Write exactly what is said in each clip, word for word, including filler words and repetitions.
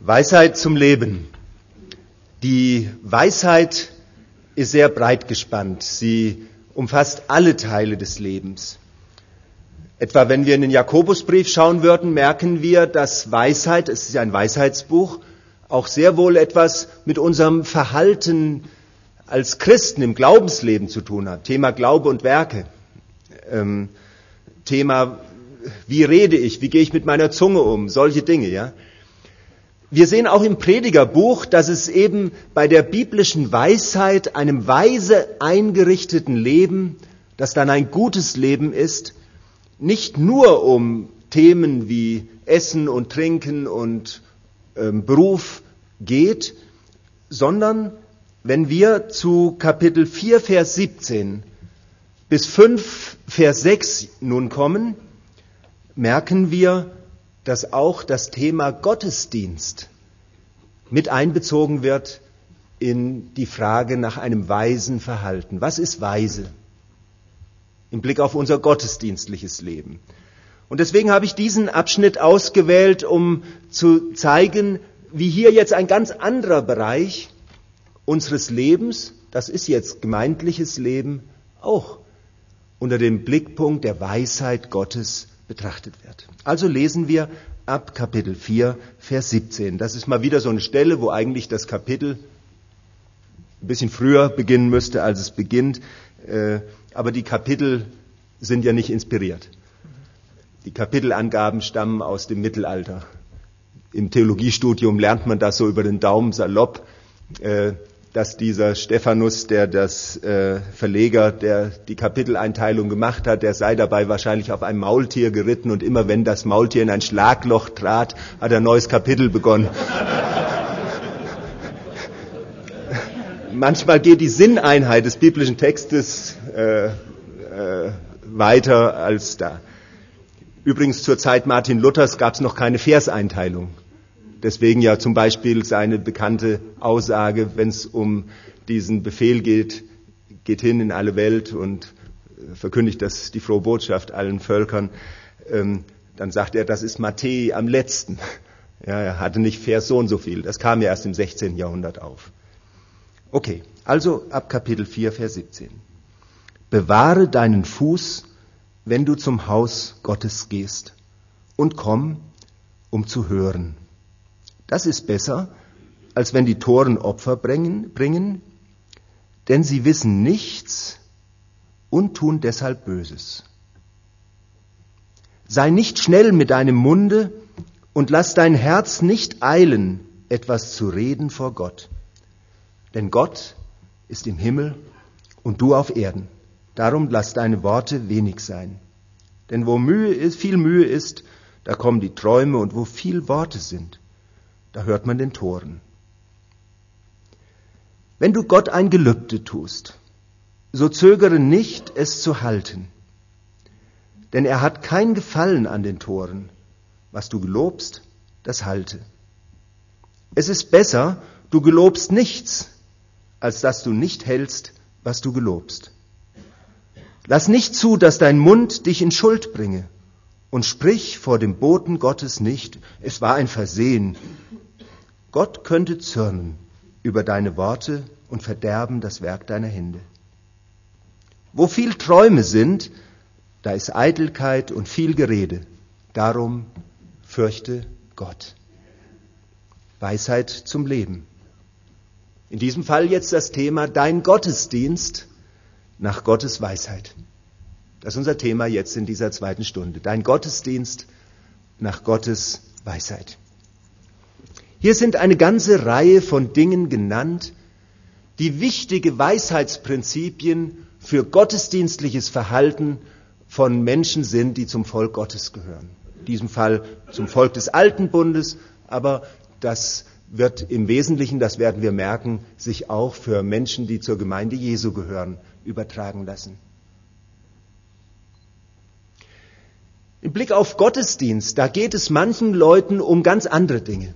Weisheit zum Leben. Die Weisheit ist sehr breit gespannt. Sie umfasst alle Teile des Lebens. Etwa wenn wir in den Jakobusbrief schauen würden, merken wir, dass Weisheit, es ist ja ein Weisheitsbuch, auch sehr wohl etwas mit unserem Verhalten als Christen im Glaubensleben zu tun hat. Thema Glaube und Werke. Ähm, Thema, wie rede ich, wie gehe ich mit meiner Zunge um, solche Dinge, ja. Wir sehen auch im Predigerbuch, dass es eben bei der biblischen Weisheit, einem weise eingerichteten Leben, das dann ein gutes Leben ist, nicht nur um Themen wie Essen und Trinken und ähm, Beruf geht, sondern wenn wir zu Kapitel vier, Vers siebzehn bis fünf, Vers sechs nun kommen, merken wir, dass auch das Thema Gottesdienst mit einbezogen wird in die Frage nach einem weisen Verhalten. Was ist weise im Blick auf unser gottesdienstliches Leben? Und deswegen habe ich diesen Abschnitt ausgewählt, um zu zeigen, wie hier jetzt ein ganz anderer Bereich unseres Lebens, das ist jetzt gemeindliches Leben, auch unter dem Blickpunkt der Weisheit Gottes betrachtet wird. Also lesen wir ab Kapitel vier, Vers siebzehn. Das ist mal wieder so eine Stelle, wo eigentlich das Kapitel ein bisschen früher beginnen müsste, als es beginnt. Aber die Kapitel sind ja nicht inspiriert. Die Kapitelangaben stammen aus dem Mittelalter. Im Theologiestudium lernt man das so über den Daumen salopp, dass dieser Stephanus, der das äh, Verleger, der die Kapiteleinteilung gemacht hat, der sei dabei wahrscheinlich auf einem Maultier geritten und immer wenn das Maultier in ein Schlagloch trat, hat er ein neues Kapitel begonnen. Manchmal geht die Sinneinheit des biblischen Textes äh, äh, weiter als da. Übrigens zur Zeit Martin Luthers gab es noch keine Verseinteilung. Deswegen ja zum Beispiel seine bekannte Aussage, wenn es um diesen Befehl geht, geht hin in alle Welt und verkündigt das die frohe Botschaft allen Völkern, ähm, dann sagt er, das ist Matthäi am letzten. Ja, er hatte nicht Vers so und so viel. Das kam ja erst im sechzehnten Jahrhundert auf. Okay, also ab Kapitel vier, Vers siebzehn. Bewahre deinen Fuß, wenn du zum Haus Gottes gehst, und komm, um zu hören. Das ist besser, als wenn die Toren Opfer bringen, bringen, denn sie wissen nichts und tun deshalb Böses. Sei nicht schnell mit deinem Munde und lass dein Herz nicht eilen, etwas zu reden vor Gott. Denn Gott ist im Himmel und du auf Erden. Darum lass deine Worte wenig sein. Denn wo Mühe ist, viel Mühe ist, da kommen die Träume, und wo viel Worte sind, da hört man den Toren. Wenn du Gott ein Gelübde tust, so zögere nicht, es zu halten. Denn er hat kein Gefallen an den Toren. Was du gelobst, das halte. Es ist besser, du gelobst nichts, als dass du nicht hältst, was du gelobst. Lass nicht zu, dass dein Mund dich in Schuld bringe, und sprich vor dem Boten Gottes nicht, es war ein Versehen. Gott könnte zürnen über deine Worte und verderben das Werk deiner Hände. Wo viel Träume sind, da ist Eitelkeit und viel Gerede. Darum fürchte Gott. Weisheit zum Leben. In diesem Fall jetzt das Thema dein Gottesdienst nach Gottes Weisheit. Das ist unser Thema jetzt in dieser zweiten Stunde. Dein Gottesdienst nach Gottes Weisheit. Hier sind eine ganze Reihe von Dingen genannt, die wichtige Weisheitsprinzipien für gottesdienstliches Verhalten von Menschen sind, die zum Volk Gottes gehören. In diesem Fall zum Volk des Alten Bundes, aber das wird im Wesentlichen, das werden wir merken, sich auch für Menschen, die zur Gemeinde Jesu gehören, übertragen lassen. Im Blick auf Gottesdienst, da geht es manchen Leuten um ganz andere Dinge.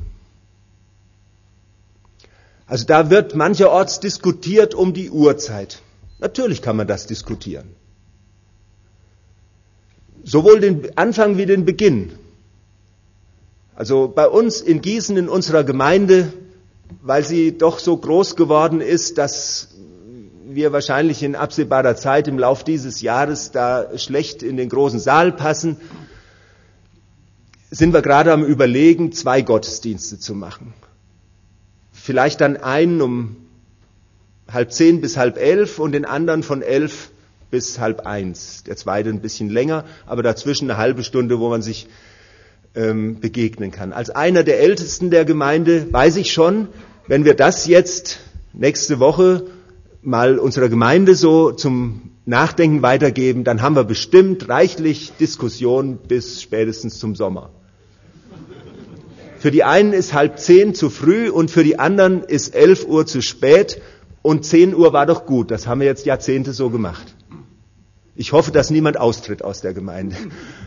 Also da wird mancherorts diskutiert um die Uhrzeit. Natürlich kann man das diskutieren. Sowohl den Anfang wie den Beginn. Also bei uns in Gießen, in unserer Gemeinde, weil sie doch so groß geworden ist, dass wir wahrscheinlich in absehbarer Zeit im Lauf dieses Jahres da schlecht in den großen Saal passen, sind wir gerade am Überlegen, zwei Gottesdienste zu machen. Vielleicht dann einen um halb zehn bis halb elf und den anderen von elf bis halb eins. Der zweite ein bisschen länger, aber dazwischen eine halbe Stunde, wo man sich ähm, begegnen kann. Als einer der Ältesten der Gemeinde weiß ich schon, wenn wir das jetzt nächste Woche mal unserer Gemeinde so zum Nachdenken weitergeben, dann haben wir bestimmt reichlich Diskussion bis spätestens zum Sommer. Für die einen ist halb zehn zu früh und für die anderen ist elf Uhr zu spät und zehn Uhr war doch gut. Das haben wir jetzt Jahrzehnte so gemacht. Ich hoffe, dass niemand austritt aus der Gemeinde.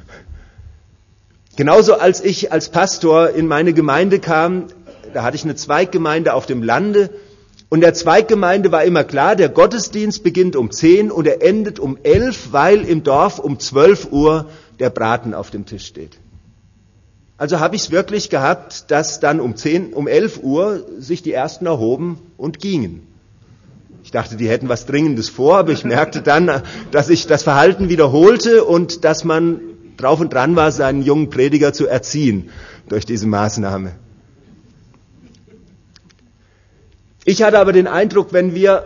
Genauso als ich als Pastor in meine Gemeinde kam, da hatte ich eine Zweiggemeinde auf dem Lande und der Zweiggemeinde war immer klar, der Gottesdienst beginnt um zehn und er endet um elf, weil im Dorf um zwölf Uhr der Braten auf dem Tisch steht. Also habe ich es wirklich gehabt, dass dann um zehn, um elf Uhr sich die Ersten erhoben und gingen. Ich dachte, die hätten was Dringendes vor, aber ich merkte dann, dass ich das Verhalten wiederholte und dass man drauf und dran war, seinen jungen Prediger zu erziehen durch diese Maßnahme. Ich hatte aber den Eindruck, wenn wir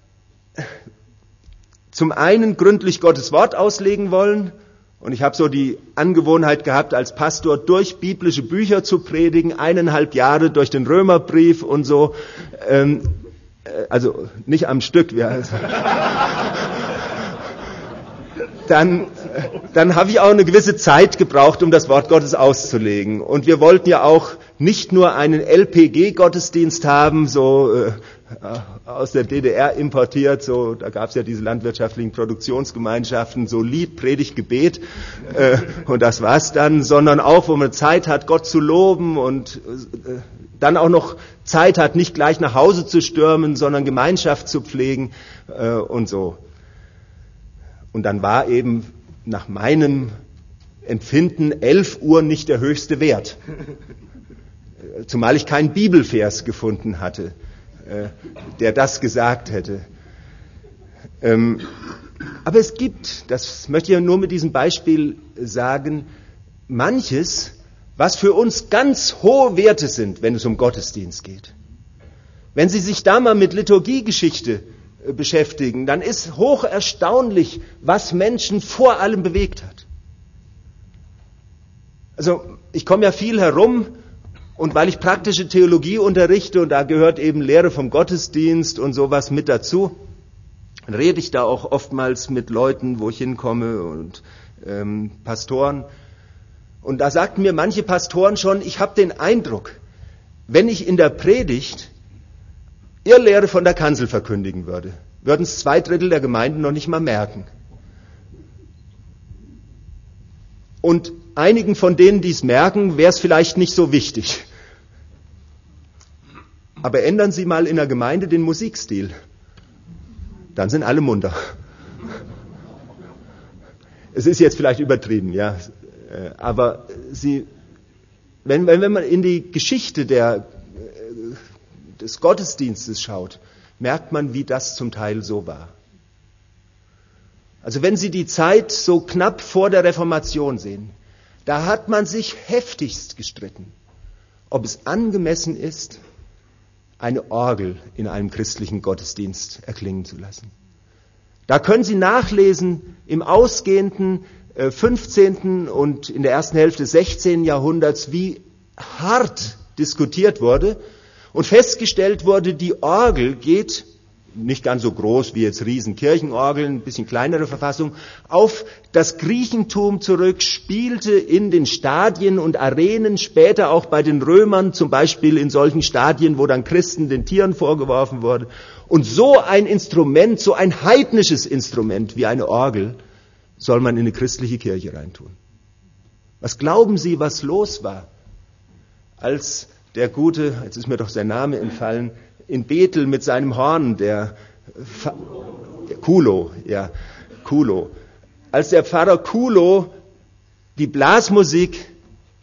zum einen gründlich Gottes Wort auslegen wollen, und ich habe so die Angewohnheit gehabt, als Pastor durch biblische Bücher zu predigen, eineinhalb Jahre durch den Römerbrief und so, ähm, also nicht am Stück, ja. dann, dann habe ich auch eine gewisse Zeit gebraucht, um das Wort Gottes auszulegen. Und wir wollten ja auch nicht nur einen L P G-Gottesdienst haben, so äh, aus der D D R importiert, so da gab es ja diese landwirtschaftlichen Produktionsgemeinschaften, so Lied, Predigt, Gebet äh, und das war's dann, sondern auch, wo man Zeit hat, Gott zu loben und äh, dann auch noch Zeit hat, nicht gleich nach Hause zu stürmen, sondern Gemeinschaft zu pflegen äh, und so. Und dann war eben nach meinem Empfinden elf Uhr nicht der höchste Wert. Zumal ich keinen Bibelvers gefunden hatte, äh, der das gesagt hätte. Ähm, aber es gibt, das möchte ich ja nur mit diesem Beispiel sagen, manches, was für uns ganz hohe Werte sind, wenn es um Gottesdienst geht. Wenn Sie sich da mal mit Liturgiegeschichte beschäftigen, dann ist hoch erstaunlich, was Menschen vor allem bewegt hat. Also ich komme ja viel herum und weil ich praktische Theologie unterrichte und da gehört eben Lehre vom Gottesdienst und sowas mit dazu, rede ich da auch oftmals mit Leuten, wo ich hinkomme und ähm, Pastoren. Und da sagten mir manche Pastoren schon, ich habe den Eindruck, wenn ich in der Predigt Irrlehre von der Kanzel verkündigen würde, würden es zwei Drittel der Gemeinden noch nicht mal merken. Und einigen von denen, die es merken, wäre es vielleicht nicht so wichtig. Aber ändern Sie mal in der Gemeinde den Musikstil. Dann sind alle munter. Es ist jetzt vielleicht übertrieben, ja. Aber Sie, wenn, wenn man in die Geschichte der des Gottesdienstes schaut, merkt man, wie das zum Teil so war. Also wenn Sie die Zeit so knapp vor der Reformation sehen, da hat man sich heftigst gestritten, ob es angemessen ist, eine Orgel in einem christlichen Gottesdienst erklingen zu lassen. Da können Sie nachlesen im ausgehenden äh, fünfzehnten und in der ersten Hälfte des sechzehnten Jahrhunderts, wie hart diskutiert wurde, und festgestellt wurde, die Orgel geht, nicht ganz so groß wie jetzt Riesenkirchenorgeln, ein bisschen kleinere Verfassung, auf das Griechentum zurück, spielte in den Stadien und Arenen, später auch bei den Römern, zum Beispiel in solchen Stadien, wo dann Christen den Tieren vorgeworfen wurde. Und so ein Instrument, so ein heidnisches Instrument wie eine Orgel, soll man in eine christliche Kirche reintun. Was glauben Sie, was los war, als der gute, jetzt ist mir doch sein Name entfallen, in Bethel mit seinem Horn, der, der Kulo, ja, Kulo. Als der Pfarrer Kulo die Blasmusik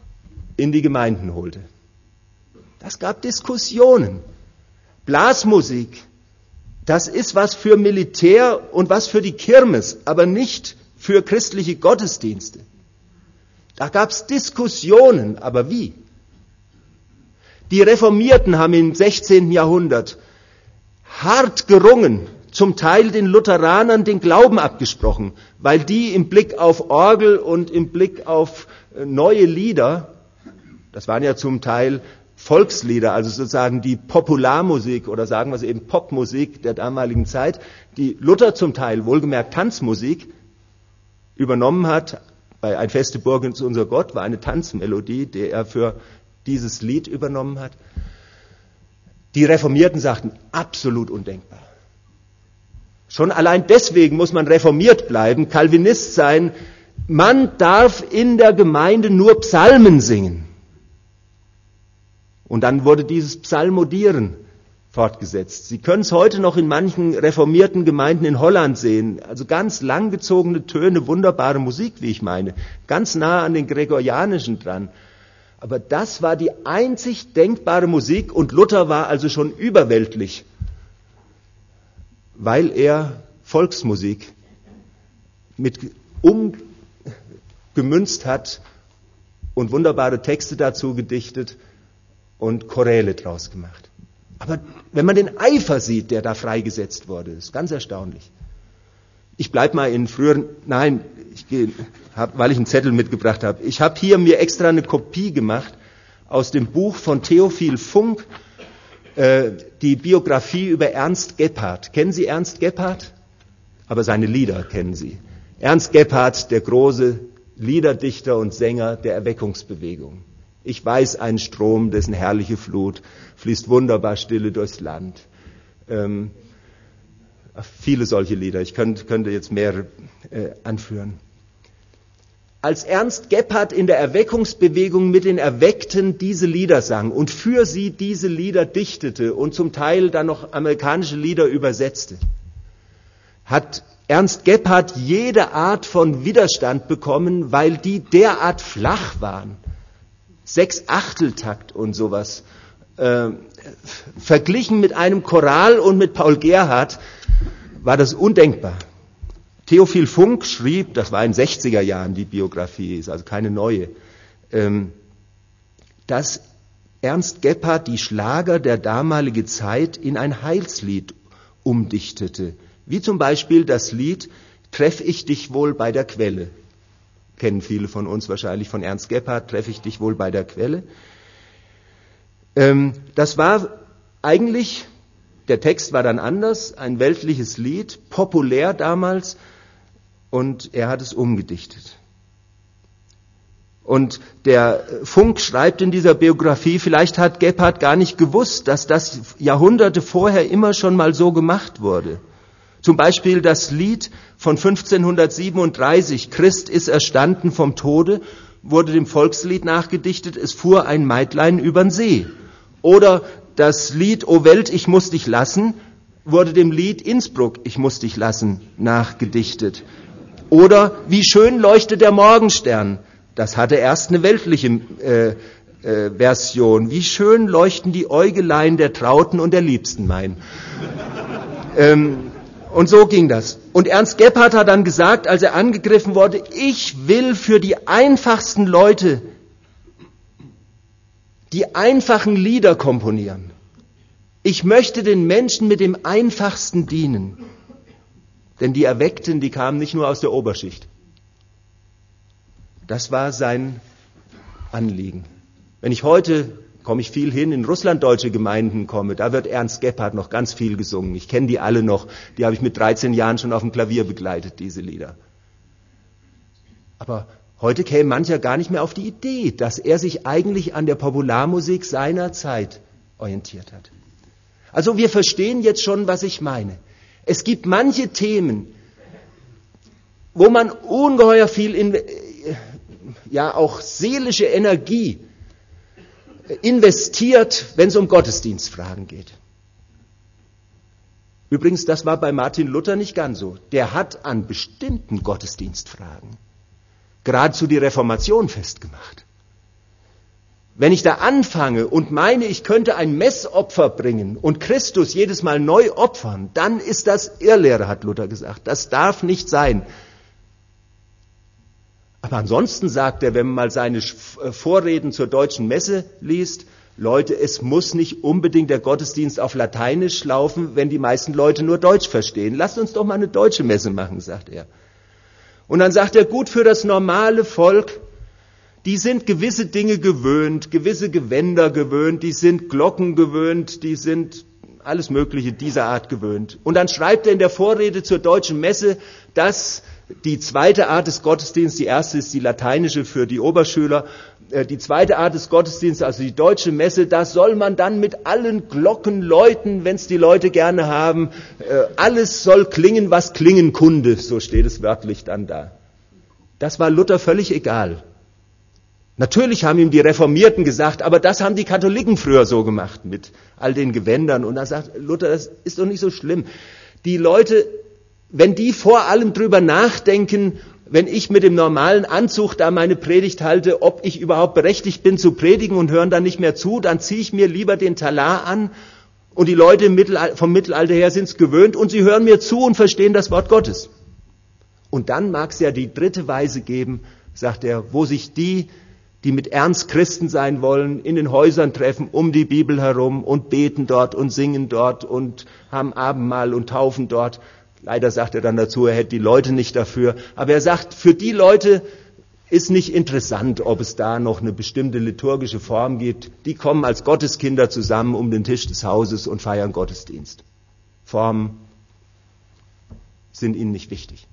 in die Gemeinden holte. Das gab Diskussionen. Blasmusik, das ist was für Militär und was für die Kirmes, aber nicht für christliche Gottesdienste. Da gab es Diskussionen, aber wie? Die Reformierten haben im sechzehnten Jahrhundert hart gerungen, zum Teil den Lutheranern den Glauben abgesprochen, weil die im Blick auf Orgel und im Blick auf neue Lieder, das waren ja zum Teil Volkslieder, also sozusagen die Popularmusik oder sagen wir es eben Popmusik der damaligen Zeit, die Luther zum Teil, wohlgemerkt Tanzmusik, übernommen hat. Bei Ein feste Burg ist unser Gott war eine Tanzmelodie, die er für dieses Lied übernommen hat. Die Reformierten sagten, absolut undenkbar. Schon allein deswegen muss man reformiert bleiben, Calvinist sein. Man darf in der Gemeinde nur Psalmen singen. Und dann wurde dieses Psalmodieren fortgesetzt. Sie können es heute noch in manchen reformierten Gemeinden in Holland sehen. Also ganz langgezogene Töne, wunderbare Musik, wie ich meine. Ganz nah an den Gregorianischen dran. Aber das war die einzig denkbare Musik und Luther war also schon überweltlich, weil er Volksmusik mit umgemünzt hat und wunderbare Texte dazu gedichtet und Choräle draus gemacht. Aber wenn man den Eifer sieht, der da freigesetzt wurde, ist ganz erstaunlich. Ich bleib mal in früheren, nein, ich gehe, hab, weil ich einen Zettel mitgebracht habe. Ich habe hier mir extra eine Kopie gemacht aus dem Buch von Theophil Funk, äh, die Biografie über Ernst Gebhardt. Kennen Sie Ernst Gebhardt? Aber seine Lieder kennen Sie. Ernst Gebhardt, der große Liederdichter und Sänger der Erweckungsbewegung. Ich weiß, ein Strom, dessen herrliche Flut fließt wunderbar stille durchs Land. Ähm, viele solche Lieder, ich könnte, könnte jetzt mehrere äh, anführen. Als Ernst Gebhardt in der Erweckungsbewegung mit den Erweckten diese Lieder sang und für sie diese Lieder dichtete und zum Teil dann noch amerikanische Lieder übersetzte, hat Ernst Gebhardt jede Art von Widerstand bekommen, weil die derart flach waren. Sechs-Achtel-Takt und sowas. Äh, verglichen mit einem Choral und mit Paul Gerhardt war das undenkbar. Theophil Funk schrieb, das war in den sechziger Jahren die Biografie, ist also keine neue, ähm, dass Ernst Gebhardt die Schlager der damaligen Zeit in ein Heilslied umdichtete. Wie zum Beispiel das Lied Treff ich dich wohl bei der Quelle. Kennen viele von uns wahrscheinlich von Ernst Gebhardt, Treffe ich dich wohl bei der Quelle. Ähm, das war eigentlich, der Text war dann anders, ein weltliches Lied, populär damals, und er hat es umgedichtet. Und der Funk schreibt in dieser Biografie, vielleicht hat Gebhardt gar nicht gewusst, dass das Jahrhunderte vorher immer schon mal so gemacht wurde. Zum Beispiel das Lied von fünfzehnhundertsiebenunddreißig, Christ ist erstanden vom Tode, wurde dem Volkslied nachgedichtet, es fuhr ein Meitlein übern See. Oder das Lied O Welt, ich muss dich lassen, wurde dem Lied Innsbruck, ich muss dich lassen, nachgedichtet. Oder wie schön leuchtet der Morgenstern, das hatte erst eine weltliche äh, äh, Version. Wie schön leuchten die Äugelein der Trauten und der Liebsten mein. ähm, Und so ging das. Und Ernst Gebhardt hat dann gesagt, als er angegriffen wurde, ich will für die einfachsten Leute die einfachen Lieder komponieren. Ich möchte den Menschen mit dem Einfachsten dienen. Denn die Erweckten, die kamen nicht nur aus der Oberschicht. Das war sein Anliegen. Wenn ich heute, komme ich viel hin, in russlanddeutsche Gemeinden komme, da wird Ernst Gebhardt noch ganz viel gesungen. Ich kenne die alle noch, die habe ich mit dreizehn Jahren schon auf dem Klavier begleitet, diese Lieder. Aber heute käme mancher gar nicht mehr auf die Idee, dass er sich eigentlich an der Popularmusik seiner Zeit orientiert hat. Also wir verstehen jetzt schon, was ich meine. Es gibt manche Themen, wo man ungeheuer viel, in, ja auch seelische Energie investiert, wenn es um Gottesdienstfragen geht. Übrigens, das war bei Martin Luther nicht ganz so. Der hat an bestimmten Gottesdienstfragen geradezu die Reformation festgemacht. Wenn ich da anfange und meine, ich könnte ein Messopfer bringen und Christus jedes Mal neu opfern, dann ist das Irrlehre, hat Luther gesagt. Das darf nicht sein. Aber ansonsten sagt er, wenn man mal seine Vorreden zur deutschen Messe liest, Leute, es muss nicht unbedingt der Gottesdienst auf Lateinisch laufen, wenn die meisten Leute nur Deutsch verstehen. Lasst uns doch mal eine deutsche Messe machen, sagt er. Und dann sagt er, gut, für das normale Volk, die sind gewisse Dinge gewöhnt, gewisse Gewänder gewöhnt, die sind Glocken gewöhnt, die sind alles Mögliche dieser Art gewöhnt. Und dann schreibt er in der Vorrede zur deutschen Messe, dass die zweite Art des Gottesdienstes, die erste ist die lateinische für die Oberschüler, die zweite Art des Gottesdienstes, also die deutsche Messe, da soll man dann mit allen Glocken läuten, wenn es die Leute gerne haben. Alles soll klingen, was klingen kunde, so steht es wörtlich dann da. Das war Luther völlig egal. Natürlich haben ihm die Reformierten gesagt, aber das haben die Katholiken früher so gemacht, mit all den Gewändern. Und da sagt Luther, das ist doch nicht so schlimm. Die Leute, wenn die vor allem drüber nachdenken, wenn ich mit dem normalen Anzug da meine Predigt halte, ob ich überhaupt berechtigt bin zu predigen und hören dann nicht mehr zu, dann ziehe ich mir lieber den Talar an und die Leute im Mittelalter, vom Mittelalter her sind es gewöhnt und sie hören mir zu und verstehen das Wort Gottes. Und dann mag es ja die dritte Weise geben, sagt er, wo sich die, die mit Ernst Christen sein wollen, in den Häusern treffen, um die Bibel herum und beten dort und singen dort und haben Abendmahl und taufen dort. Leider sagt er dann dazu, er hätte die Leute nicht dafür. Aber er sagt, für die Leute ist nicht interessant, ob es da noch eine bestimmte liturgische Form gibt. Die kommen als Gotteskinder zusammen um den Tisch des Hauses und feiern Gottesdienst. Formen sind ihnen nicht wichtig.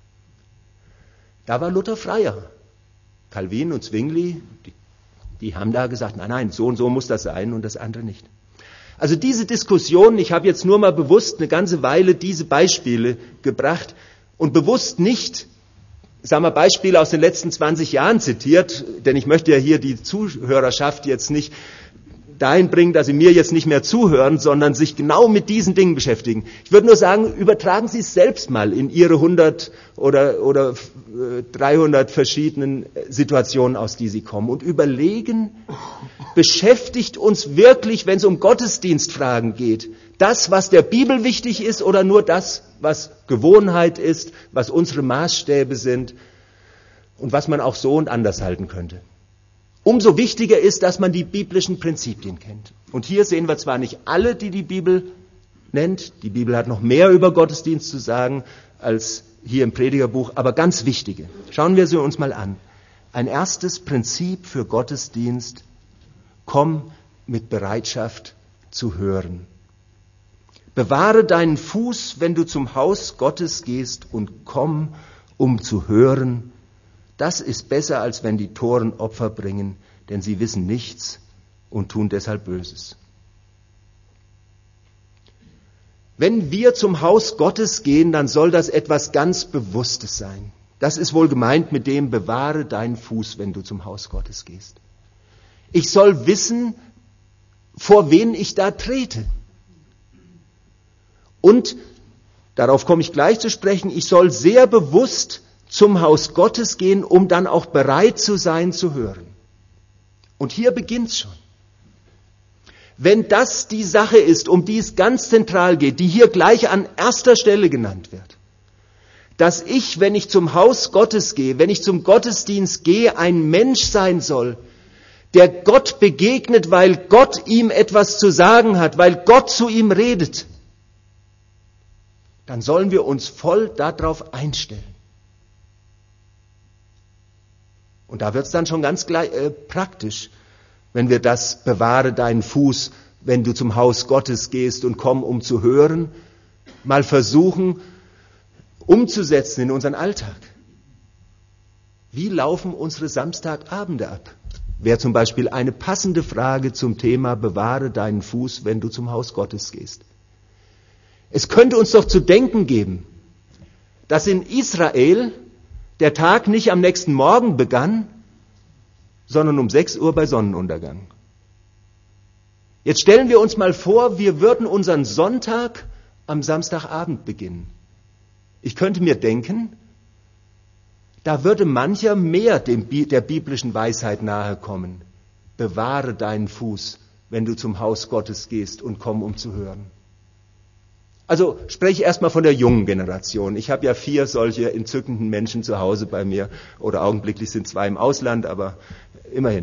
Da war Luther freier. Calvin und Zwingli, die, die haben da gesagt, nein, nein, so und so muss das sein und das andere nicht. Also diese Diskussion, ich habe jetzt nur mal bewusst eine ganze Weile diese Beispiele gebracht und bewusst nicht, sagen wir, Beispiele aus den letzten zwanzig Jahren zitiert, denn ich möchte ja hier die Zuhörerschaft jetzt nicht dahin bringen, dass sie mir jetzt nicht mehr zuhören, sondern sich genau mit diesen Dingen beschäftigen. Ich würde nur sagen, übertragen Sie es selbst mal in Ihre hundert oder, oder dreihundert verschiedenen Situationen, aus die Sie kommen und überlegen, beschäftigt uns wirklich, wenn es um Gottesdienstfragen geht, das, was der Bibel wichtig ist oder nur das, was Gewohnheit ist, was unsere Maßstäbe sind und was man auch so und anders halten könnte. Umso wichtiger ist, dass man die biblischen Prinzipien kennt. Und hier sehen wir zwar nicht alle, die die Bibel nennt, die Bibel hat noch mehr über Gottesdienst zu sagen als hier im Predigerbuch, aber ganz wichtige. Schauen wir sie uns mal an. Ein erstes Prinzip für Gottesdienst: Komm mit Bereitschaft zu hören. Bewahre deinen Fuß, wenn du zum Haus Gottes gehst, und komm, um zu hören. Das ist besser, als wenn die Toren Opfer bringen, denn sie wissen nichts und tun deshalb Böses. Wenn wir zum Haus Gottes gehen, dann soll das etwas ganz Bewusstes sein. Das ist wohl gemeint mit dem, bewahre deinen Fuß, wenn du zum Haus Gottes gehst. Ich soll wissen, vor wen ich da trete. Und, darauf komme ich gleich zu sprechen, ich soll sehr bewusst zum Haus Gottes gehen, um dann auch bereit zu sein, zu hören. Und hier beginnt's schon. Wenn das die Sache ist, um die es ganz zentral geht, die hier gleich an erster Stelle genannt wird, dass ich, wenn ich zum Haus Gottes gehe, wenn ich zum Gottesdienst gehe, ein Mensch sein soll, der Gott begegnet, weil Gott ihm etwas zu sagen hat, weil Gott zu ihm redet, dann sollen wir uns voll darauf einstellen. Und da wird es dann schon ganz gleich, äh, praktisch, wenn wir das bewahre deinen Fuß, wenn du zum Haus Gottes gehst und komm, um zu hören, mal versuchen umzusetzen in unseren Alltag. Wie laufen unsere Samstagabende ab? Wäre zum Beispiel eine passende Frage zum Thema bewahre deinen Fuß, wenn du zum Haus Gottes gehst. Es könnte uns doch zu denken geben, dass in Israel der Tag nicht am nächsten Morgen begann, sondern um sechs Uhr bei Sonnenuntergang. Jetzt stellen wir uns mal vor, wir würden unseren Sonntag am Samstagabend beginnen. Ich könnte mir denken, da würde mancher mehr dem, der biblischen Weisheit nahe kommen. bewahre deinen Fuß, wenn du zum Haus Gottes gehst und komm, um zu hören. Also spreche erstmal von der jungen Generation. Ich habe ja vier solche entzückenden Menschen zu Hause bei mir, oder augenblicklich sind zwei im Ausland, aber immerhin.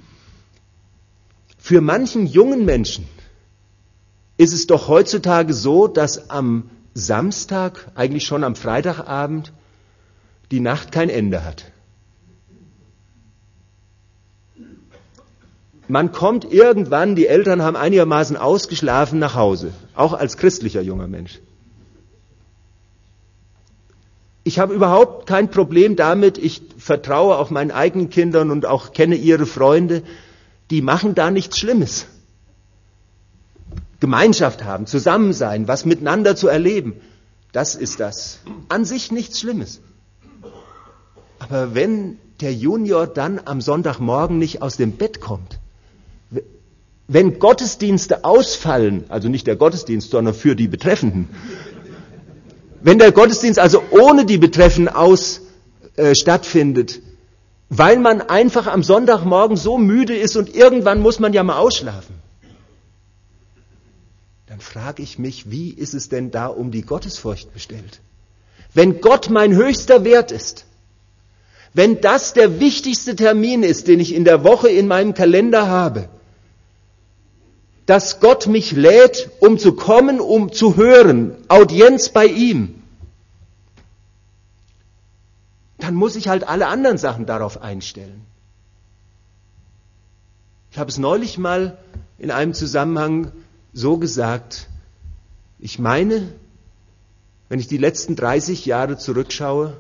Für manchen jungen Menschen ist es doch heutzutage so, dass am Samstag, eigentlich schon am Freitagabend, die Nacht kein Ende hat. Man kommt irgendwann, die Eltern haben einigermaßen ausgeschlafen, nach Hause, auch als christlicher junger Mensch. Ich habe überhaupt kein Problem damit, ich vertraue auch meinen eigenen Kindern und auch kenne ihre Freunde, die machen da nichts Schlimmes. Gemeinschaft haben, zusammen sein, was miteinander zu erleben, das ist das. An sich nichts Schlimmes. Aber wenn der Junior dann am Sonntagmorgen nicht aus dem Bett kommt, wenn Gottesdienste ausfallen, also nicht der Gottesdienst, sondern für die Betreffenden, wenn der Gottesdienst also ohne die Betreffenden aus äh, stattfindet, weil man einfach am Sonntagmorgen so müde ist und irgendwann muss man ja mal ausschlafen, dann frage ich mich, wie ist es denn da um die Gottesfurcht bestellt? Wenn Gott mein höchster Wert ist, wenn das der wichtigste Termin ist, den ich in der Woche in meinem Kalender habe, dass Gott mich lädt, um zu kommen, um zu hören, Audienz bei ihm, dann muss ich halt alle anderen Sachen darauf einstellen. Ich habe es neulich mal in einem Zusammenhang so gesagt, ich meine, wenn ich die letzten dreißig Jahre zurückschaue,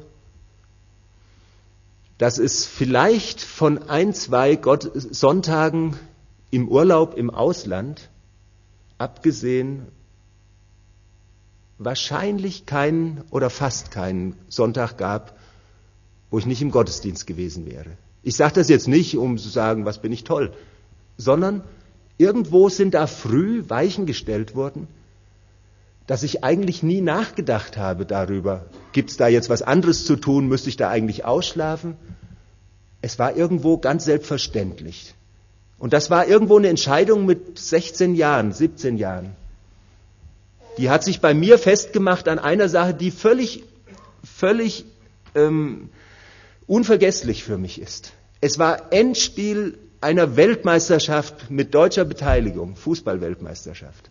dass es vielleicht von ein, zwei Gott- Sonntagen im Urlaub im Ausland, abgesehen, wahrscheinlich keinen oder fast keinen Sonntag gab, wo ich nicht im Gottesdienst gewesen wäre. Ich sage das jetzt nicht, um zu sagen, was bin ich toll, sondern irgendwo sind da früh Weichen gestellt worden, dass ich eigentlich nie nachgedacht habe darüber, gibt es da jetzt was anderes zu tun, müsste ich da eigentlich ausschlafen? Es war irgendwo ganz selbstverständlich. Und das war irgendwo eine Entscheidung mit sechzehn Jahren, siebzehn Jahren. Die hat sich bei mir festgemacht an einer Sache, die völlig, völlig ähm, unvergesslich für mich ist. Es war Endspiel einer Weltmeisterschaft mit deutscher Beteiligung, Fußball-Weltmeisterschaft.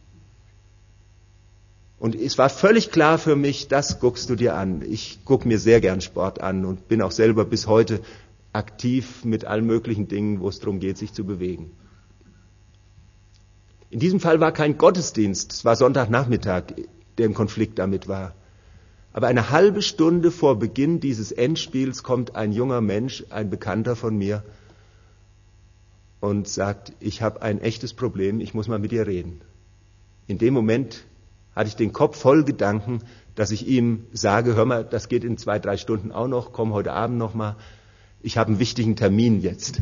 Und es war völlig klar für mich, das guckst du dir an. Ich gucke mir sehr gern Sport an und bin auch selber bis heute aktiv mit allen möglichen Dingen, wo es darum geht, sich zu bewegen. In diesem Fall war kein Gottesdienst, es war Sonntagnachmittag, der im Konflikt damit war. Aber eine halbe Stunde vor Beginn dieses Endspiels kommt ein junger Mensch, ein Bekannter von mir, und sagt, ich habe ein echtes Problem, ich muss mal mit dir reden. In dem Moment hatte ich den Kopf voll Gedanken, dass ich ihm sage, hör mal, das geht in zwei, drei Stunden auch noch, komm heute Abend noch mal. Ich habe einen wichtigen Termin jetzt.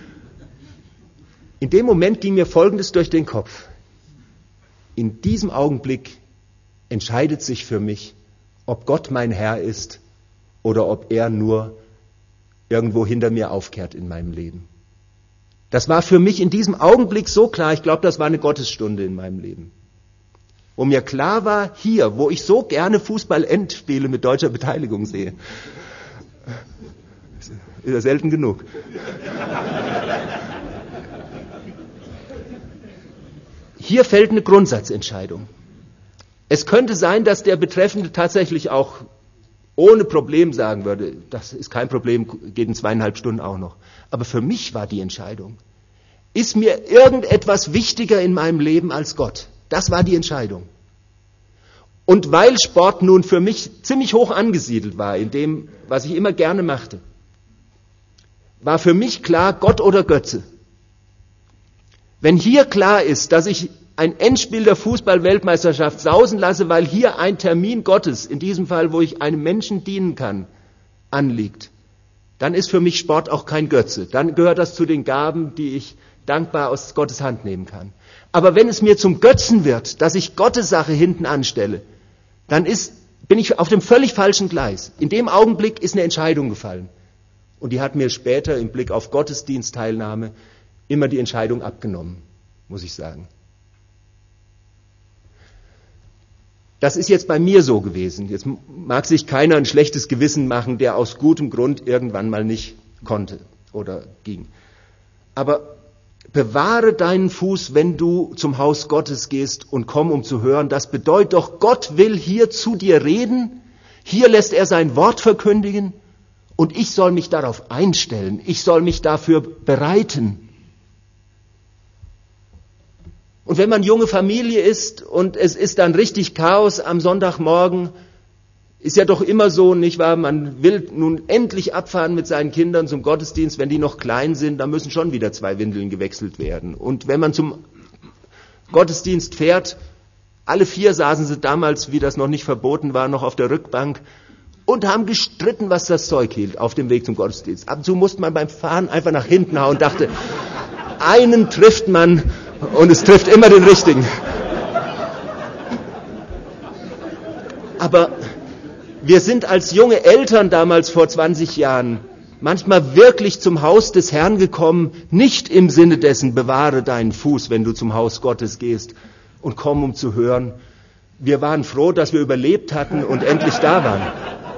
In dem Moment ging mir Folgendes durch den Kopf. In diesem Augenblick entscheidet sich für mich, ob Gott mein Herr ist oder ob er nur irgendwo hinter mir aufkehrt in meinem Leben. Das war für mich in diesem Augenblick so klar, ich glaube, das war eine Gottesstunde in meinem Leben. Wo mir klar war, hier, wo ich so gerne Fußball-Endspiele mit deutscher Beteiligung sehe, ist ja selten genug. Hier fällt eine Grundsatzentscheidung. Es könnte sein, dass der Betreffende tatsächlich auch ohne Problem sagen würde, das ist kein Problem, geht in zweieinhalb Stunden auch noch. Aber für mich war die Entscheidung, ist mir irgendetwas wichtiger in meinem Leben als Gott? Das war die Entscheidung. Und weil Sport nun für mich ziemlich hoch angesiedelt war, in dem, was ich immer gerne machte, war für mich klar, Gott oder Götze. Wenn hier klar ist, dass ich ein Endspiel der Fußball-Weltmeisterschaft sausen lasse, weil hier ein Termin Gottes, in diesem Fall, wo ich einem Menschen dienen kann, anliegt, dann ist für mich Sport auch kein Götze. Dann gehört das zu den Gaben, die ich dankbar aus Gottes Hand nehmen kann. Aber wenn es mir zum Götzen wird, dass ich Gottes Sache hinten anstelle, dann ist, bin ich auf dem völlig falschen Gleis. In dem Augenblick ist eine Entscheidung gefallen. Und die hat mir später im Blick auf Gottesdienstteilnahme immer die Entscheidung abgenommen, muss ich sagen. Das ist jetzt bei mir so gewesen. Jetzt mag sich keiner ein schlechtes Gewissen machen, der aus gutem Grund irgendwann mal nicht konnte oder ging. Aber bewahre deinen Fuß, wenn du zum Haus Gottes gehst und komm, um zu hören. Das bedeutet doch, Gott will hier zu dir reden. Hier lässt er sein Wort verkündigen. Und ich soll mich darauf einstellen. Ich soll mich dafür bereiten. Und wenn man junge Familie ist und es ist dann richtig Chaos am Sonntagmorgen, ist ja doch immer so, nicht wahr? Man will nun endlich abfahren mit seinen Kindern zum Gottesdienst. Wenn die noch klein sind, dann müssen schon wieder zwei Windeln gewechselt werden. Und wenn man zum Gottesdienst fährt, alle vier saßen sie damals, wie das noch nicht verboten war, noch auf der Rückbank und haben gestritten, was das Zeug hielt auf dem Weg zum Gottesdienst. Ab und zu musste man beim Fahren einfach nach hinten hauen und dachte, einen trifft man und es trifft immer den Richtigen. Aber wir sind als junge Eltern damals vor zwanzig Jahren manchmal wirklich zum Haus des Herrn gekommen, nicht im Sinne dessen, bewahre deinen Fuß, wenn du zum Haus Gottes gehst und komm, um zu hören. Wir waren froh, dass wir überlebt hatten und endlich da waren.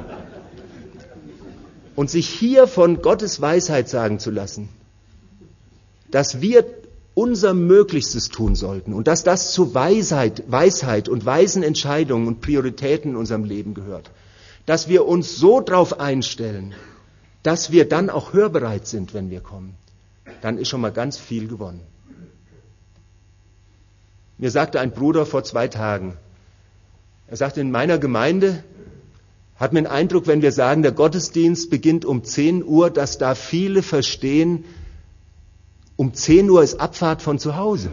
Und sich hier von Gottes Weisheit sagen zu lassen, dass wir unser Möglichstes tun sollten und dass das zu Weisheit, Weisheit und weisen Entscheidungen und Prioritäten in unserem Leben gehört. Dass wir uns so drauf einstellen, dass wir dann auch hörbereit sind, wenn wir kommen. Dann ist schon mal ganz viel gewonnen. Mir sagte ein Bruder vor zwei Tagen, er sagte, in meiner Gemeinde hat man den Eindruck, wenn wir sagen, der Gottesdienst beginnt um zehn Uhr, dass da viele verstehen, um zehn Uhr ist Abfahrt von zu Hause.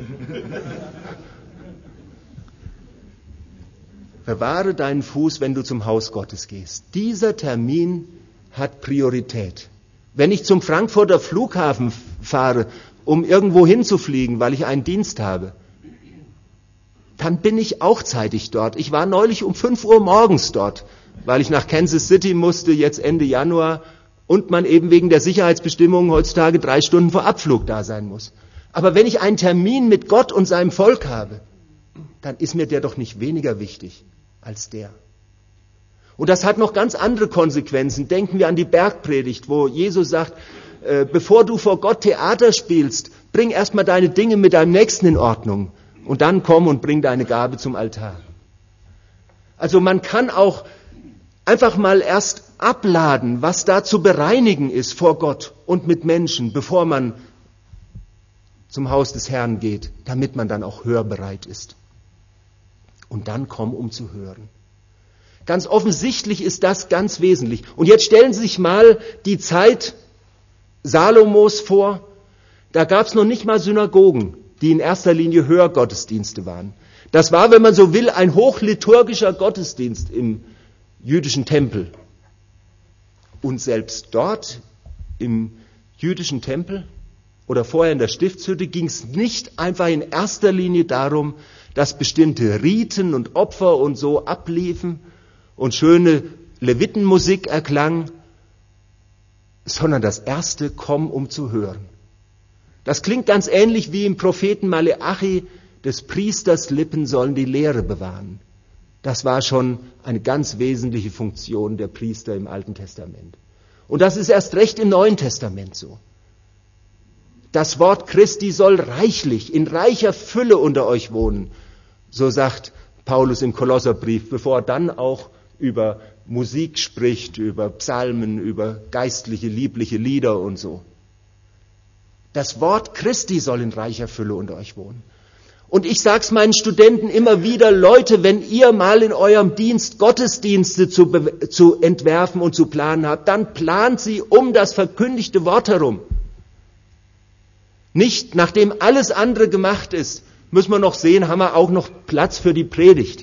Bewahre deinen Fuß, wenn du zum Haus Gottes gehst. Dieser Termin hat Priorität. Wenn ich zum Frankfurter Flughafen fahre, um irgendwo hinzufliegen, weil ich einen Dienst habe, dann bin ich auch zeitig dort. Ich war neulich um fünf Uhr morgens dort, weil ich nach Kansas City musste, jetzt Ende Januar, und man eben wegen der Sicherheitsbestimmungen heutzutage drei Stunden vor Abflug da sein muss. Aber wenn ich einen Termin mit Gott und seinem Volk habe, dann ist mir der doch nicht weniger wichtig als der. Und das hat noch ganz andere Konsequenzen. Denken wir an die Bergpredigt, wo Jesus sagt, äh, bevor du vor Gott Theater spielst, bring erstmal deine Dinge mit deinem Nächsten in Ordnung und dann komm und bring deine Gabe zum Altar. Also man kann auch einfach mal erst abladen, was da zu bereinigen ist vor Gott und mit Menschen, bevor man zum Haus des Herrn geht, damit man dann auch hörbereit ist. Und dann komm, um zu hören. Ganz offensichtlich ist das ganz wesentlich. Und jetzt stellen Sie sich mal die Zeit Salomos vor. Da gab es noch nicht mal Synagogen, die in erster Linie Hörgottesdienste waren. Das war, wenn man so will, ein hochliturgischer Gottesdienst im jüdischen Tempel. Und selbst dort im jüdischen Tempel oder vorher in der Stiftshütte ging es nicht einfach in erster Linie darum, dass bestimmte Riten und Opfer und so abliefen und schöne Levitenmusik erklang, sondern das erste, komm, um zu hören. Das klingt ganz ähnlich wie im Propheten Maleachi, des Priesters Lippen sollen die Lehre bewahren. Das war schon eine ganz wesentliche Funktion der Priester im Alten Testament. Und das ist erst recht im Neuen Testament so. Das Wort Christi soll reichlich, in reicher Fülle unter euch wohnen, so sagt Paulus im Kolosserbrief, bevor er dann auch über Musik spricht, über Psalmen, über geistliche, liebliche Lieder und so. Das Wort Christi soll in reicher Fülle unter euch wohnen. Und ich sag's meinen Studenten immer wieder, Leute, wenn ihr mal in eurem Dienst Gottesdienste zu, be- zu entwerfen und zu planen habt, dann plant sie um das verkündigte Wort herum. Nicht, nachdem alles andere gemacht ist, müssen wir noch sehen, haben wir auch noch Platz für die Predigt.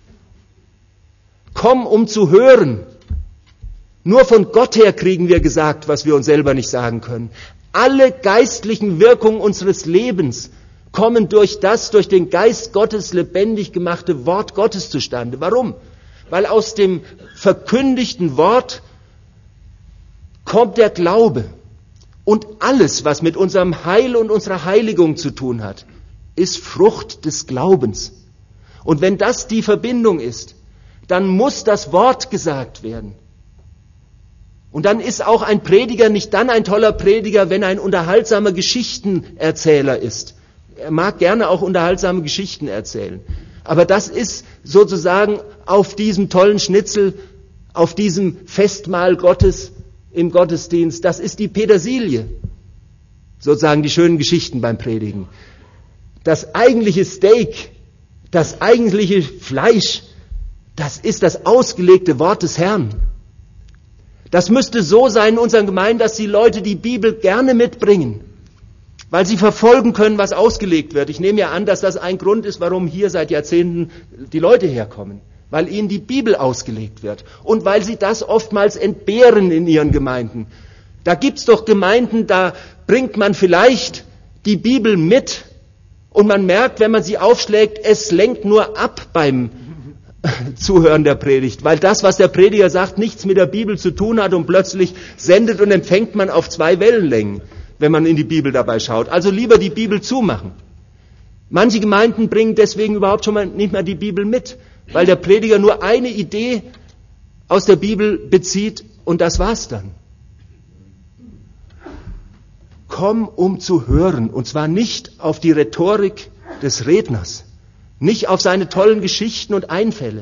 Komm, um zu hören. Nur von Gott her kriegen wir gesagt, was wir uns selber nicht sagen können. Alle geistlichen Wirkungen unseres Lebens kommen durch das, durch den Geist Gottes lebendig gemachte Wort Gottes zustande. Warum? Weil aus dem verkündigten Wort kommt der Glaube. Und alles, was mit unserem Heil und unserer Heiligung zu tun hat, ist Frucht des Glaubens. Und wenn das die Verbindung ist, dann muss das Wort gesagt werden. Und dann ist auch ein Prediger nicht dann ein toller Prediger, wenn er ein unterhaltsamer Geschichtenerzähler ist. Er mag gerne auch unterhaltsame Geschichten erzählen. Aber das ist sozusagen auf diesem tollen Schnitzel, auf diesem Festmahl Gottes im Gottesdienst, das ist die Petersilie. Sozusagen die schönen Geschichten beim Predigen. Das eigentliche Steak, das eigentliche Fleisch, das ist das ausgelegte Wort des Herrn. Das müsste so sein in unseren Gemeinden, dass die Leute die Bibel gerne mitbringen, weil sie verfolgen können, was ausgelegt wird. Ich nehme ja an, dass das ein Grund ist, warum hier seit Jahrzehnten die Leute herkommen, weil ihnen die Bibel ausgelegt wird und weil sie das oftmals entbehren in ihren Gemeinden. Da gibt's doch Gemeinden, da bringt man vielleicht die Bibel mit und man merkt, wenn man sie aufschlägt, es lenkt nur ab beim Zuhören der Predigt, weil das, was der Prediger sagt, nichts mit der Bibel zu tun hat und plötzlich sendet und empfängt man auf zwei Wellenlängen, wenn man in die Bibel dabei schaut. Also lieber die Bibel zumachen. Manche Gemeinden bringen deswegen überhaupt schon mal nicht mehr die Bibel mit, weil der Prediger nur eine Idee aus der Bibel bezieht und das war's dann. Komm, um zu hören, und zwar nicht auf die Rhetorik des Redners, nicht auf seine tollen Geschichten und Einfälle.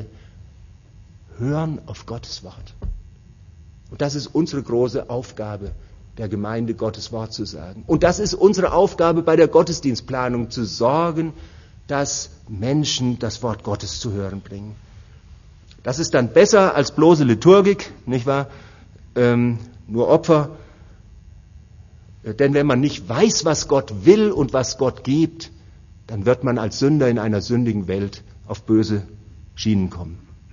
Hören auf Gottes Wort. Und das ist unsere große Aufgabe, der Gemeinde Gottes Wort zu sagen. Und das ist unsere Aufgabe bei der Gottesdienstplanung, zu sorgen, dass Menschen das Wort Gottes zu hören bringen. Das ist dann besser als bloße Liturgik, nicht wahr? Ähm, nur Opfer. Denn wenn man nicht weiß, was Gott will und was Gott gibt, dann wird man als Sünder in einer sündigen Welt auf böse Schienen kommen.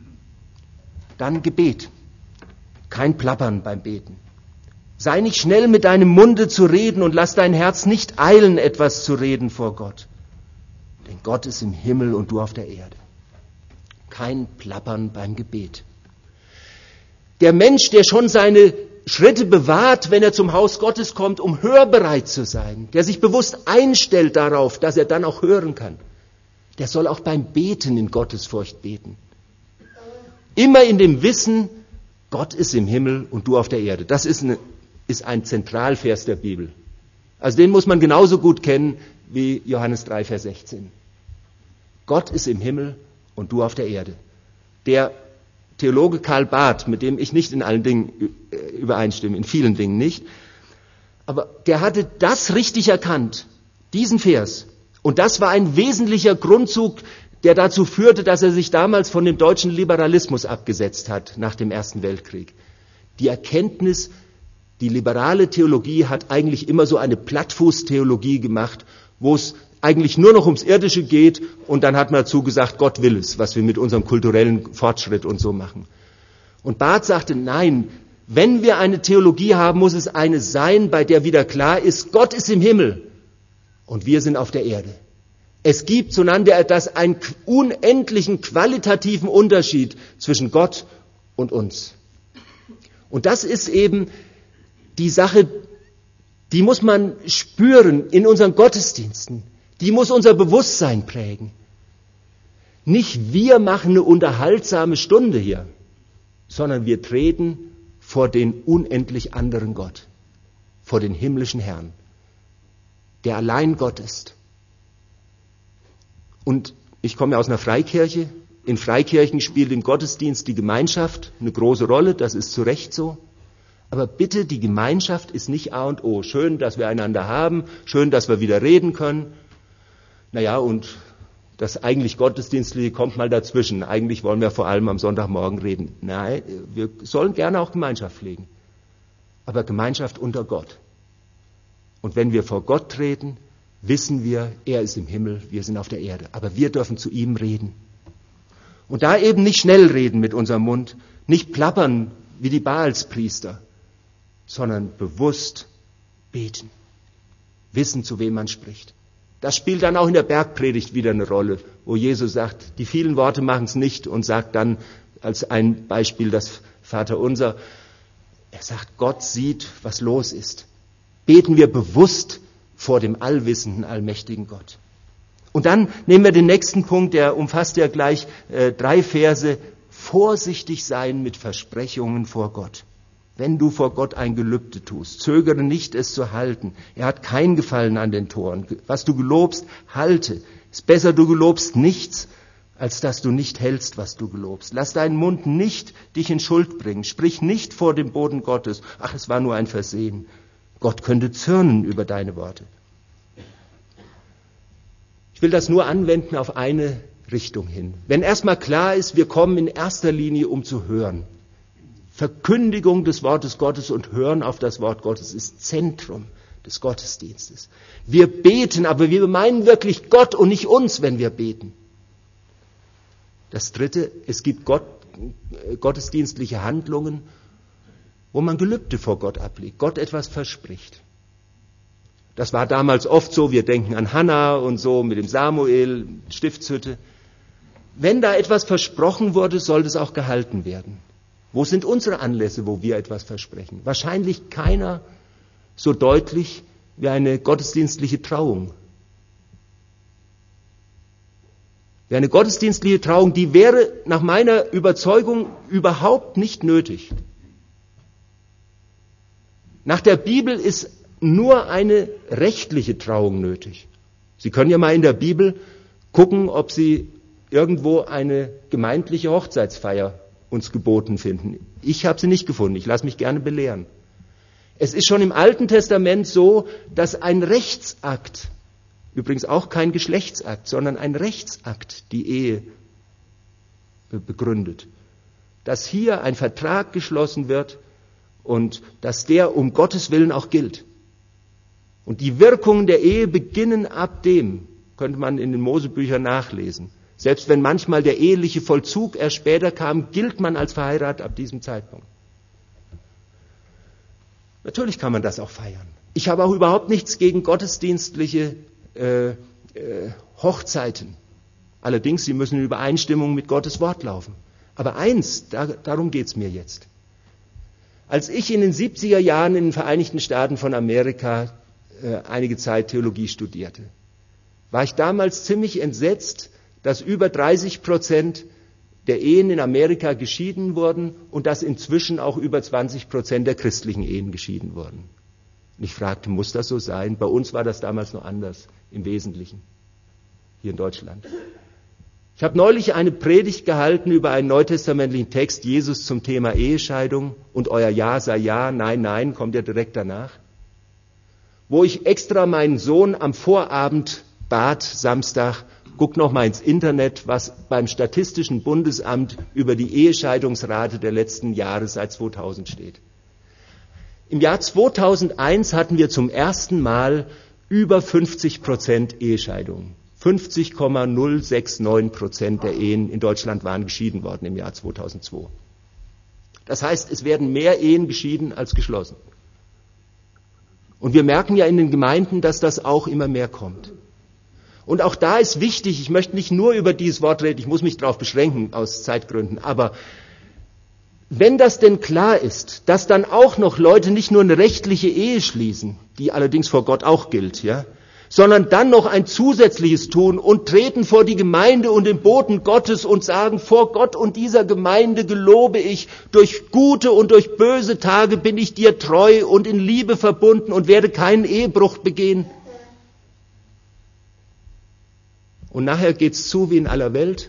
Dann Gebet. Kein Plappern beim Beten. Sei nicht schnell mit deinem Munde zu reden und lass dein Herz nicht eilen, etwas zu reden vor Gott. Denn Gott ist im Himmel und du auf der Erde. Kein Plappern beim Gebet. Der Mensch, der schon seine Schritte bewahrt, wenn er zum Haus Gottes kommt, um hörbereit zu sein, der sich bewusst einstellt darauf, dass er dann auch hören kann, der soll auch beim Beten in Gottesfurcht beten. Immer in dem Wissen, Gott ist im Himmel und du auf der Erde. Das ist, eine, ist ein Zentralvers der Bibel. Also den muss man genauso gut kennen wie Johannes drei, Vers sechzehn. Gott ist im Himmel und du auf der Erde. Der Theologe Karl Barth, mit dem ich nicht in allen Dingen übereinstimme, in vielen Dingen nicht, aber der hatte das richtig erkannt, diesen Vers. Und das war ein wesentlicher Grundzug, der dazu führte, dass er sich damals von dem deutschen Liberalismus abgesetzt hat nach dem Ersten Weltkrieg. Die Erkenntnis, die liberale Theologie hat eigentlich immer so eine Plattfußtheologie gemacht, wo es eigentlich nur noch ums Irdische geht und dann hat man dazu gesagt, Gott will es, was wir mit unserem kulturellen Fortschritt und so machen. Und Barth sagte, nein, wenn wir eine Theologie haben, muss es eine sein, bei der wieder klar ist, Gott ist im Himmel und wir sind auf der Erde. Es gibt, so nannte er das, einen unendlichen qualitativen Unterschied zwischen Gott und uns. Und das ist eben die Sache, die muss man spüren in unseren Gottesdiensten. Die muss unser Bewusstsein prägen. Nicht wir machen eine unterhaltsame Stunde hier, sondern wir treten vor den unendlich anderen Gott, vor den himmlischen Herrn, der allein Gott ist. Und ich komme ja aus einer Freikirche. In Freikirchen spielt im Gottesdienst die Gemeinschaft eine große Rolle, das ist zu Recht so. Aber bitte, die Gemeinschaft ist nicht A und O. Schön, dass wir einander haben, schön, dass wir wieder reden können. Naja, und das eigentlich Gottesdienstliche kommt mal dazwischen. Eigentlich wollen wir vor allem am Sonntagmorgen reden. Nein, wir sollen gerne auch Gemeinschaft pflegen. Aber Gemeinschaft unter Gott. Und wenn wir vor Gott treten, wissen wir, er ist im Himmel, wir sind auf der Erde. Aber wir dürfen zu ihm reden. Und da eben nicht schnell reden mit unserem Mund, nicht plappern wie die Baalspriester, sondern bewusst beten. Wissen, zu wem man spricht. Das spielt dann auch in der Bergpredigt wieder eine Rolle, wo Jesus sagt, die vielen Worte machen es nicht und sagt dann als ein Beispiel das Vaterunser. Er sagt, Gott sieht, was los ist. beten wir bewusst vor dem allwissenden, allmächtigen Gott. Und dann nehmen wir den nächsten Punkt, der umfasst ja gleich äh, drei Verse. Vorsichtig sein mit Versprechungen vor Gott. Wenn du vor Gott ein Gelübde tust, zögere nicht, es zu halten. Er hat kein Gefallen an den Toren. Was du gelobst, halte. Es ist besser, du gelobst nichts, als dass du nicht hältst, was du gelobst. Lass deinen Mund nicht dich in Schuld bringen. Sprich nicht vor dem Boden Gottes. Ach, es war nur ein Versehen. Gott könnte zürnen über deine Worte. Ich will das nur anwenden auf eine Richtung hin. Wenn erstmal klar ist, wir kommen in erster Linie, um zu hören. Verkündigung des Wortes Gottes und Hören auf das Wort Gottes ist Zentrum des Gottesdienstes. Wir beten, aber wir meinen wirklich Gott und nicht uns, wenn wir beten. Das Dritte, es gibt Gott, gottesdienstliche Handlungen, wo man Gelübde vor Gott ablegt, Gott etwas verspricht. Das war damals oft so, wir denken an Hannah und so mit dem Samuel, Stiftshütte. Wenn da etwas versprochen wurde, soll das auch gehalten werden. Wo sind unsere Anlässe, wo wir etwas versprechen? Wahrscheinlich keiner so deutlich wie eine gottesdienstliche Trauung. Wie eine gottesdienstliche Trauung, die wäre nach meiner Überzeugung überhaupt nicht nötig. Nach der Bibel ist nur eine rechtliche Trauung nötig. Sie können ja mal in der Bibel gucken, ob Sie irgendwo eine gemeindliche Hochzeitsfeier uns geboten finden. Ich habe sie nicht gefunden, ich lasse mich gerne belehren. Es ist schon im Alten Testament so, dass ein Rechtsakt, übrigens auch kein Geschlechtsakt, sondern ein Rechtsakt die Ehe begründet. Dass hier ein Vertrag geschlossen wird und dass der um Gottes Willen auch gilt. Und die Wirkungen der Ehe beginnen ab dem, könnte man in den Mosebüchern nachlesen. Selbst wenn manchmal der eheliche Vollzug erst später kam, gilt man als verheiratet ab diesem Zeitpunkt. Natürlich kann man das auch feiern. Ich habe auch überhaupt nichts gegen gottesdienstliche äh, äh, Hochzeiten. Allerdings, sie müssen in Übereinstimmung mit Gottes Wort laufen. Aber eins, da, darum geht's mir jetzt. Als ich in den siebziger Jahren in den Vereinigten Staaten von Amerika äh, einige Zeit Theologie studierte, war ich damals ziemlich entsetzt, dass über dreißig Prozent der Ehen in Amerika geschieden wurden und dass inzwischen auch über zwanzig Prozent der christlichen Ehen geschieden wurden. Und ich fragte, muss das so sein? Bei uns war das damals noch anders, im Wesentlichen, hier in Deutschland. Ich habe neulich eine Predigt gehalten über einen neutestamentlichen Text, Jesus zum Thema Ehescheidung und euer Ja sei Ja, Nein, Nein, kommt ja direkt danach, wo ich extra meinen Sohn am Vorabend bat, Samstag, guck noch mal ins Internet, was beim Statistischen Bundesamt über die Ehescheidungsrate der letzten Jahre seit zweitausend steht. Im Jahr zweitausendeins hatten wir zum ersten Mal über fünfzig Prozent Ehescheidungen. fünfzig Komma null sechs neun Prozent der Ehen in Deutschland waren geschieden worden im Jahr zweitausendzwei. Das heißt, es werden mehr Ehen geschieden als geschlossen. Und wir merken ja in den Gemeinden, dass das auch immer mehr kommt. Und auch da ist wichtig, ich möchte nicht nur über dieses Wort reden, ich muss mich darauf beschränken aus Zeitgründen, aber wenn das denn klar ist, dass dann auch noch Leute nicht nur eine rechtliche Ehe schließen, die allerdings vor Gott auch gilt, ja, sondern dann noch ein zusätzliches tun und treten vor die Gemeinde und den Boten Gottes und sagen, vor Gott und dieser Gemeinde gelobe ich, durch gute und durch böse Tage bin ich dir treu und in Liebe verbunden und werde keinen Ehebruch begehen. Und nachher geht's zu wie in aller Welt.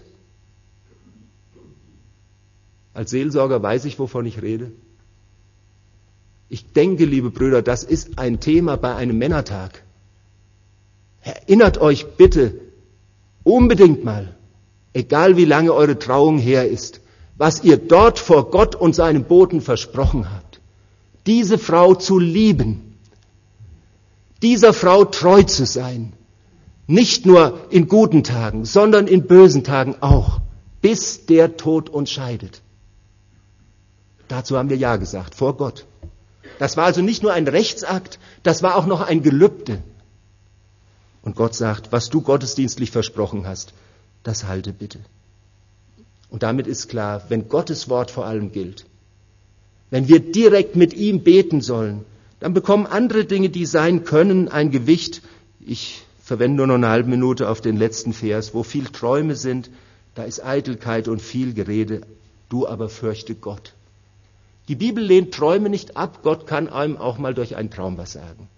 Als Seelsorger weiß ich, wovon ich rede. Ich denke, liebe Brüder, das ist ein Thema bei einem Männertag. Erinnert euch bitte unbedingt mal, egal wie lange eure Trauung her ist, was ihr dort vor Gott und seinem Boten versprochen habt. Diese Frau zu lieben, dieser Frau treu zu sein. Nicht nur in guten Tagen, sondern in bösen Tagen auch, bis der Tod uns scheidet. Dazu haben wir Ja gesagt, vor Gott. Das war also nicht nur ein Rechtsakt, das war auch noch ein Gelübde. Und Gott sagt, was du gottesdienstlich versprochen hast, das halte bitte. Und damit ist klar, wenn Gottes Wort vor allem gilt, wenn wir direkt mit ihm beten sollen, dann bekommen andere Dinge, die sein können, ein Gewicht. Ich verwende nur noch eine halbe Minute auf den letzten Vers. Wo viel Träume sind, da ist Eitelkeit und viel Gerede. Du aber fürchte Gott. Die Bibel lehnt Träume nicht ab. Gott kann einem auch mal durch einen Traum was sagen.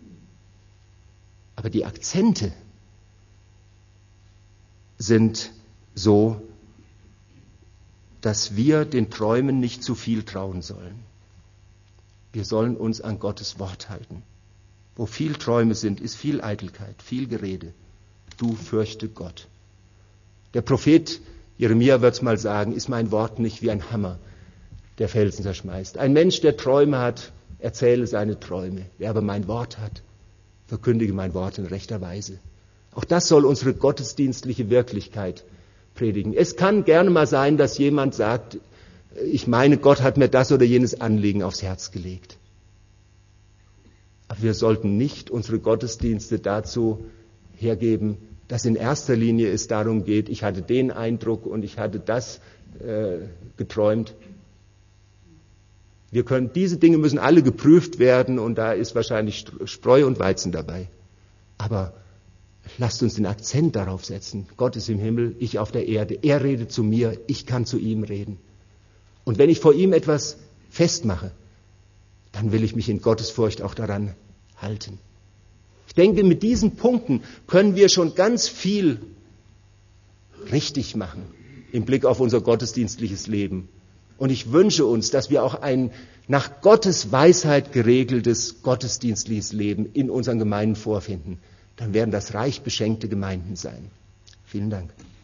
Aber die Akzente sind so, dass wir den Träumen nicht zu viel trauen sollen. Wir sollen uns an Gottes Wort halten. Wo viel Träume sind, ist viel Eitelkeit, viel Gerede. Du fürchte Gott. Der Prophet Jeremia wird es mal sagen, ist mein Wort nicht wie ein Hammer, der Felsen zerschmeißt. Ein Mensch, der Träume hat, erzähle seine Träume. Wer aber mein Wort hat, verkündige mein Wort in rechter Weise. Auch das soll unsere gottesdienstliche Wirklichkeit predigen. Es kann gerne mal sein, dass jemand sagt, ich meine, Gott hat mir das oder jenes Anliegen aufs Herz gelegt. Aber wir sollten nicht unsere Gottesdienste dazu hergeben, dass in erster Linie es darum geht, ich hatte den Eindruck und ich hatte das äh, geträumt. Wir können, diese Dinge müssen alle geprüft werden und da ist wahrscheinlich Spreu und Weizen dabei. Aber lasst uns den Akzent darauf setzen. Gott ist im Himmel, ich auf der Erde. Er redet zu mir, ich kann zu ihm reden. Und wenn ich vor ihm etwas festmache, dann will ich mich in Gottesfurcht auch daran halten. Ich denke, mit diesen Punkten können wir schon ganz viel richtig machen im Blick auf unser gottesdienstliches Leben. Und ich wünsche uns, dass wir auch ein nach Gottes Weisheit geregeltes gottesdienstliches Leben in unseren Gemeinden vorfinden. Dann werden das reich beschenkte Gemeinden sein. Vielen Dank.